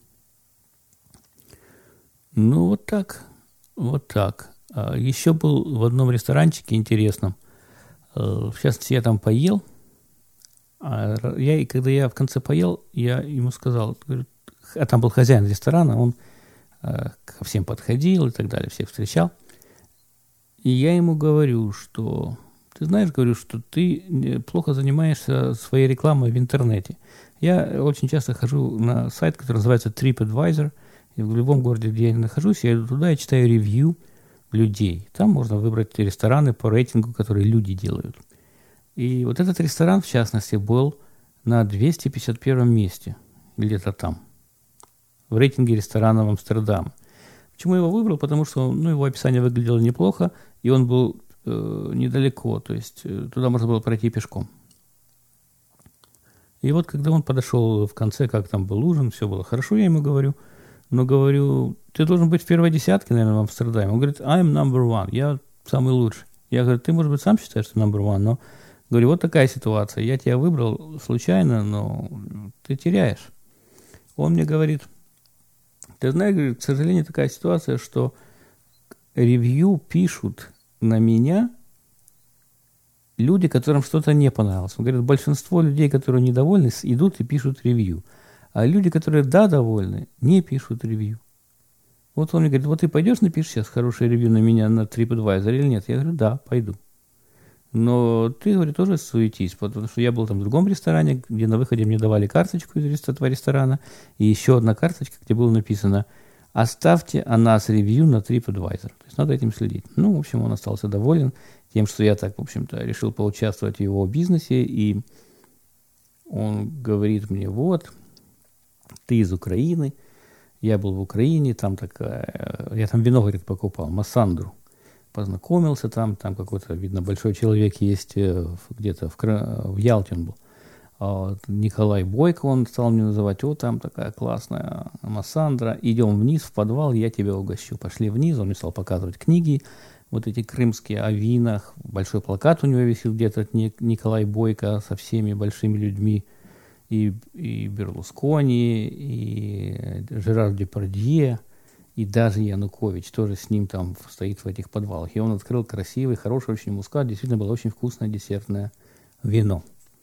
Ну, вот так. Еще был в одном ресторанчике интересном. В частности, я там поел. И когда я в конце поел, я ему сказал, а там был хозяин ресторана, он ко всем подходил и так далее, всех встречал. И я ему говорю, что ты знаешь, что ты плохо занимаешься своей рекламой в интернете. Я очень часто хожу на сайт, который называется TripAdvisor, и в любом городе, где я нахожусь, я иду туда и читаю ревью людей. Там можно выбрать рестораны по рейтингу, которые люди делают. И вот этот ресторан, в частности, был на 251 месте, где-то там, в рейтинге ресторанов Амстердама. Почему я его выбрал? Потому что его описание выглядело неплохо, и он был недалеко, то есть туда можно было пройти пешком. И вот когда он подошел в конце, как там был ужин, все было хорошо, я ему говорю, ты должен быть в первой десятке, наверное, в Амстердаме. Он говорит, I'm number one, я самый лучший. Я говорю, ты, может быть, сам считаешь, что number one, но, говорю, вот такая ситуация, я тебя выбрал случайно, но ты теряешь. Он мне говорит, ты знаешь, говорит, к сожалению, такая ситуация, что ревью пишут на меня люди, которым что-то не понравилось. Он говорит, большинство людей, которые недовольны, идут и пишут ревью. А люди, которые довольны, не пишут ревью. Вот он мне говорит, вот ты пойдешь, напишешь сейчас хорошее ревью на меня на TripAdvisor или нет? Я говорю, да, пойду. Но ты, говорит, тоже суетись, потому что я был там в другом ресторане, где на выходе мне давали карточку из этого ресторана, и еще одна карточка, где было написано: оставьте о нас ревью на TripAdvisor. То есть надо этим следить. Ну, в общем, он остался доволен тем, что я так, в общем-то, решил поучаствовать в его бизнесе, и он говорит мне: вот, ты из Украины, я был в Украине, там такая, я там вино, говорит, покупал, Массандру. Познакомился там какой-то, видно, большой человек есть где-то в Ялте он был. Николай Бойко он стал мне называть: о, там такая классная Массандра, идем вниз в подвал, я тебя угощу. Пошли вниз, он мне стал показывать книги, вот эти крымские о винах, большой плакат у него висел где-то, Николай Бойко со всеми большими людьми, и Берлускони, и Жерар Депардье, и даже Янукович тоже с ним там стоит в этих подвалах. И он открыл красивый, хороший очень мускат. Действительно было очень вкусное десертное вино.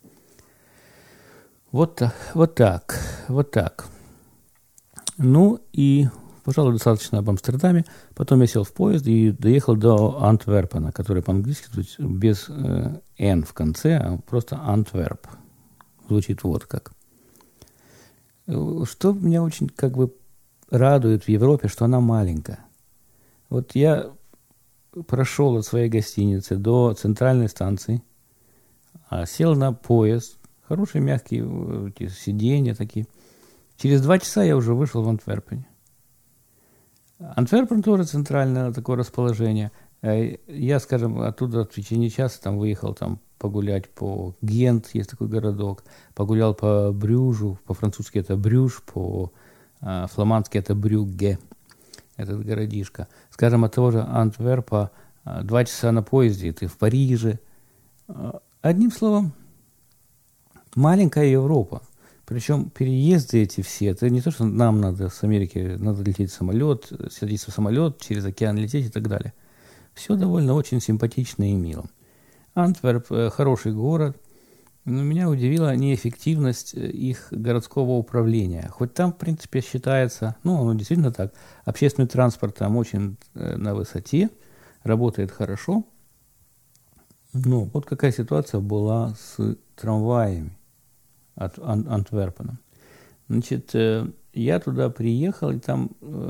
Вот так. Ну и, пожалуй, достаточно об Амстердаме. Потом я сел в поезд и доехал до Антверпена, который по-английски без «н» в конце, а просто Антверп. Звучит вот как. Что меня очень радует в Европе, что она маленькая. Вот я прошел от своей гостиницы до центральной станции, сел на поезд, хорошие мягкие сиденья такие. Через 2 часа я уже вышел в Антверпене. Антверпен тоже центральное такое расположение. Я, скажем, оттуда в течение часа там выехал погулять по Гент, есть такой городок, погулял по Брюжу, по-французски это Брюж, по-фламандски это Брюгге, этот городишко. Скажем, от того же Антверпа 2 часа на поезде, и ты в Париже. Одним словом, маленькая Европа. Причем переезды эти все, это не то, что нам надо с Америки, надо лететь в самолет, садиться в самолет, через океан лететь и так далее. Все довольно очень симпатично и мило. Антверп хороший город, но меня удивила неэффективность их городского управления. Хоть там, в принципе, считается, оно действительно так, общественный транспорт там очень на высоте, работает хорошо. Но вот какая ситуация была с трамваями от Антверпена. Значит, я туда приехал, и там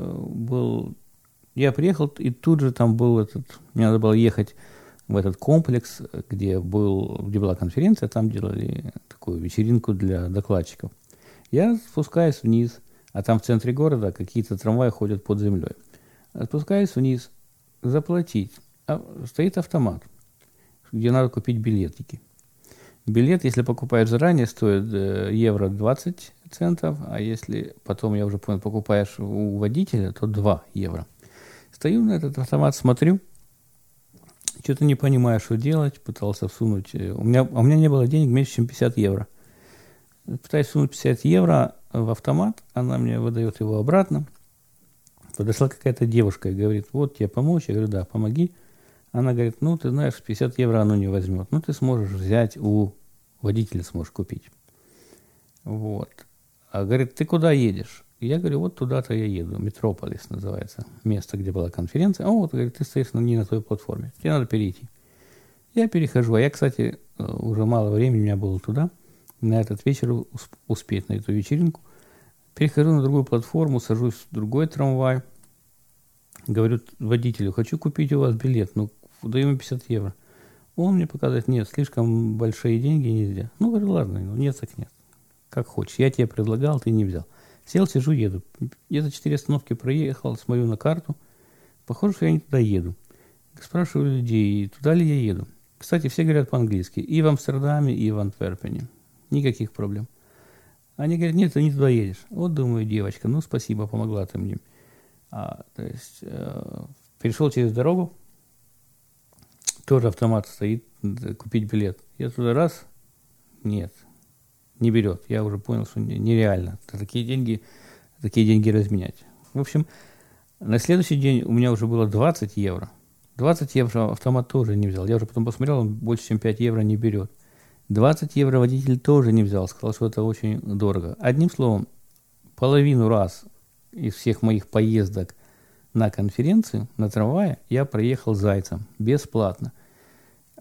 я приехал, и тут же там был мне надо было ехать в этот комплекс, где была конференция, там делали такую вечеринку для докладчиков. Я спускаюсь вниз, а там в центре города какие-то трамваи ходят под землей. Спускаюсь вниз, заплатить. Стоит автомат, где надо купить билетики. Билет, если покупаешь заранее, стоит евро 20 центов, а если потом, я уже понял, покупаешь у водителя, то 2 евро. Стою на этот автомат, смотрю, что-то не понимаю, что делать, пытался всунуть. У меня не было денег меньше, чем 50 евро. Пытаюсь всунуть 50 евро в автомат, она мне выдает его обратно. Подошла какая-то девушка и говорит: вот тебе помочь? Я говорю: да, помоги. Она говорит: ты знаешь, 50 евро оно не возьмет. Ты сможешь взять у водителя, сможешь купить. Вот. А говорит: ты куда едешь? И я говорю: вот туда-то я еду. Метрополис называется. Место, где была конференция. Говорит, ты стоишь не на той платформе. Тебе надо перейти. Я перехожу. А я, кстати, уже мало времени у меня было туда. На этот вечер успеть, на эту вечеринку. Перехожу на другую платформу, сажусь в другой трамвай. Говорю водителю: хочу купить у вас билет. Даю ему 50 евро. Он мне показывает: нет, слишком большие деньги нельзя. Говорю: ладно, нет, так нет. Как хочешь. Я тебе предлагал, ты не взял. Сел, сижу, еду. Где-то 4 остановки проехал, смотрю на карту. Похоже, что я не туда еду. Спрашиваю людей, туда ли я еду. Кстати, все говорят по-английски. И в Амстердаме, и в Антверпене. Никаких проблем. Они говорят: нет, ты не туда едешь. Вот, думаю, девочка, спасибо, помогла ты мне. Перешел через дорогу. Тоже автомат стоит, купить билет. Я туда раз, нет, не берет. Я уже понял, что нереально такие деньги разменять. В общем, на следующий день у меня уже было 20 евро. 20 евро автомат тоже не взял. Я уже потом посмотрел, он больше, чем 5 евро не берет. 20 евро водитель тоже не взял. Сказал, что это очень дорого. Одним словом, половину раз из всех моих поездок на конференции, на трамвае, я проехал зайцем, бесплатно.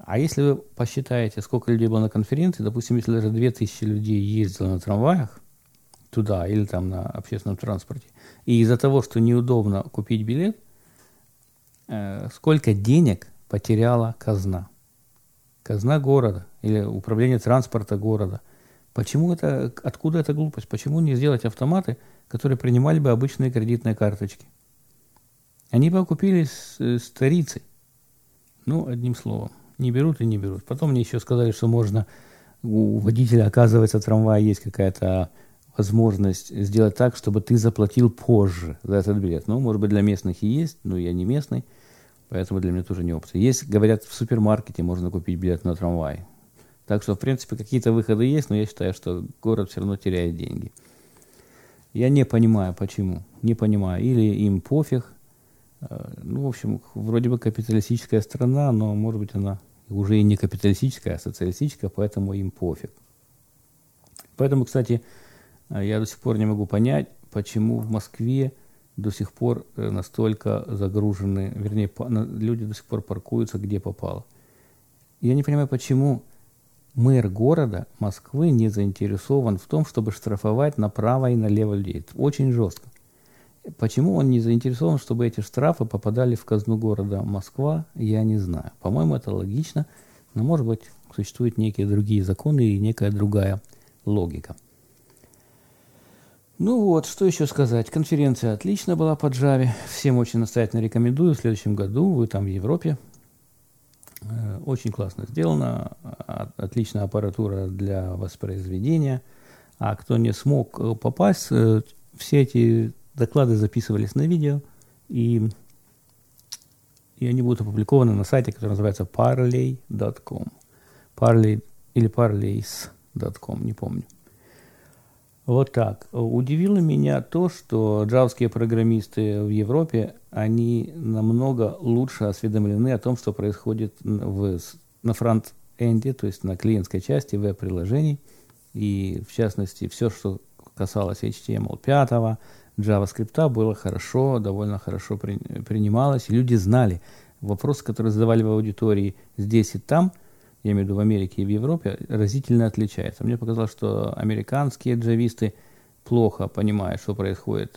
А если вы посчитаете, сколько людей было на конференции, допустим, если даже 2000 людей ездило на трамваях туда или там на общественном транспорте, и из-за того, что неудобно купить билет, сколько денег потеряла казна? Казна города или управление транспорта города. Откуда эта глупость? Почему не сделать автоматы, которые принимали бы обычные кредитные карточки? Они бы окупили старицей. Ну, одним словом, не берут и не берут. Потом мне еще сказали, что можно у водителя, оказывается, трамвая есть какая-то возможность сделать так, чтобы ты заплатил позже за этот билет. Ну, может быть, для местных и есть, но я не местный, поэтому для меня тоже не опция. Есть, говорят, в супермаркете можно купить билет на трамвай. Так что, в принципе, какие-то выходы есть, но я считаю, что город все равно теряет деньги. Я не понимаю, почему. Не понимаю. Или им пофиг. Ну, в общем, вроде бы капиталистическая страна, но, может быть, она уже и не капиталистическая, а социалистическая, поэтому им пофиг. Поэтому, кстати, я до сих пор не могу понять, почему в Москве до сих пор настолько загружены, вернее, люди до сих пор паркуются где попало. Я не понимаю, почему мэр города Москвы не заинтересован в том, чтобы штрафовать направо и налево людей. Это очень жестко. Почему он не заинтересован, чтобы эти штрафы попадали в казну города Москва, я не знаю. По-моему, это логично, но, может быть, существуют некие другие законы и некая другая логика. Ну вот, что еще сказать. Конференция отлично была по Java. Всем очень настоятельно рекомендую. В следующем году вы там в Европе. Очень классно сделано. Отличная аппаратура для воспроизведения. А кто не смог попасть, все эти доклады записывались на видео. И они будут опубликованы на сайте, который называется parley.com. Parley или parleys.com, не помню. Вот так. Удивило меня то, что джавские программисты в Европе, они намного лучше осведомлены о том, что происходит на фронт-энде, то есть на клиентской части веб-приложений. И, в частности, все, что касалось HTML5, JavaScript, было хорошо, довольно хорошо принималось. И люди знали. Вопросы, которые задавали в аудитории здесь и там, я имею в виду в Америке и в Европе, разительно отличается. Мне показалось, что американские джависты плохо понимают, что происходит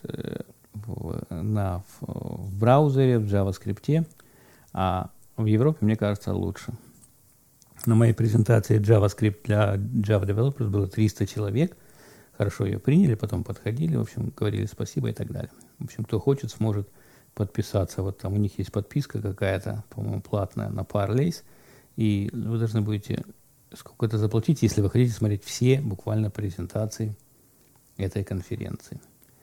в браузере, в JavaScript, а в Европе, мне кажется, лучше. На моей презентации JavaScript для Java Developers было 300 человек. Хорошо ее приняли, потом подходили, в общем, говорили спасибо и так далее. В общем, кто хочет, сможет подписаться. Вот там у них есть подписка какая-то, по-моему, платная на Parleys. И вы должны будете сколько-то заплатить, если вы хотите смотреть все буквально презентации этой конференции.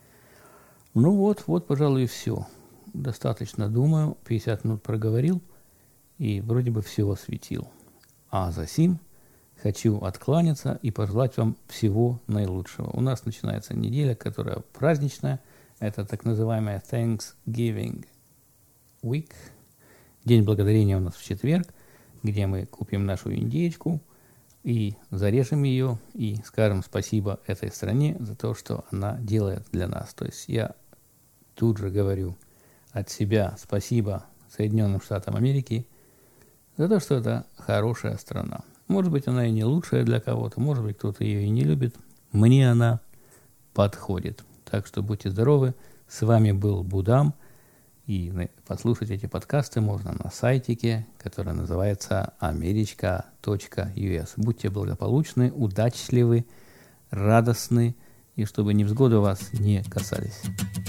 Ну вот, пожалуй, и все. Достаточно, думаю, 50 минут проговорил и вроде бы все осветил. А за сим хочу откланяться и пожелать вам всего наилучшего. У нас начинается неделя, которая праздничная. Это так называемая Thanksgiving Week. День благодарения у нас в четверг, где мы купим нашу индейку и зарежем ее, и скажем спасибо этой стране за то, что она делает для нас. То есть я тут же говорю от себя спасибо Соединенным Штатам Америки за то, что это хорошая страна. Может быть, она и не лучшая для кого-то, может быть, кто-то ее и не любит. Мне она подходит. Так что будьте здоровы. С вами был Будам. И послушать эти подкасты можно на сайтике, который называется america.us. Будьте благополучны, удачливы, радостны, и чтобы невзгоды вас не касались.